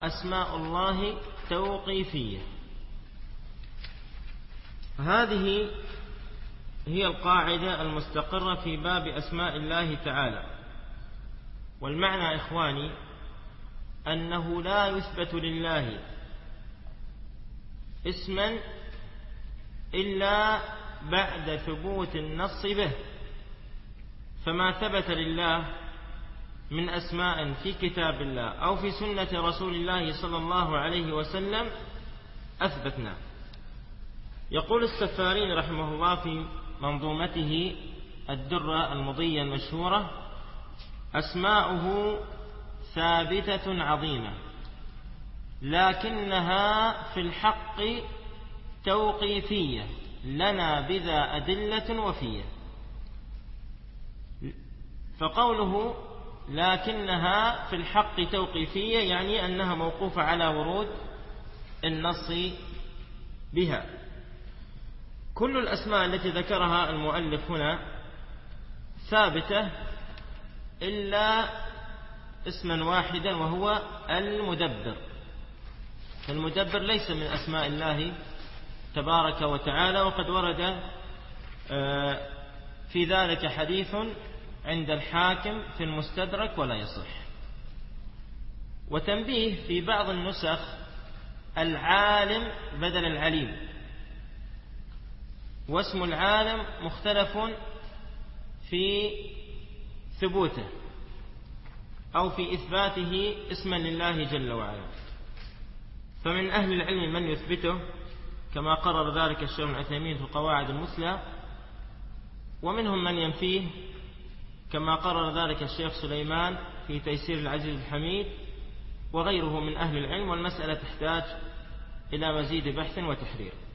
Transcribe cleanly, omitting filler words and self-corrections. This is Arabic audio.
أسماء الله توقيفية. هذه هي القاعدة المستقرة في باب أسماء الله تعالى. والمعنى إخواني أنه لا يثبت لله اسما إلا بعد ثبوت النص به، فما ثبت لله من أسماء في كتاب الله أو في سنة رسول الله صلى الله عليه وسلم أثبتنا. يقول السفارين رحمه الله في منظومته الدرة المضية المشهورة: أسماؤه ثابتة عظيمة لكنها في الحق توقيفية لنا بذا أدلة وفية. فقوله لكنها في الحق توقيفية يعني أنها موقوفة على ورود النص بها. كل الأسماء التي ذكرها المؤلف هنا ثابتة إلا اسما واحدا وهو المدبر. فالمدبر ليس من أسماء الله تبارك وتعالى، وقد ورد في ذلك حديث عند الحاكم في المستدرك ولا يصح. وتنبيه: في بعض النسخ العالم بدل العليم، واسم العالم مختلف في ثبوته أو في إثباته اسما لله جل وعلا. فمن أهل العلم من يثبته كما قرر ذلك الشيخ ابن عثيمين في القواعد المثلى، ومنهم من ينفيه كما قرر ذلك الشيخ سليمان في تيسير العزيز الحميد وغيره من أهل العلم. والمسألة تحتاج إلى مزيد بحث وتحرير.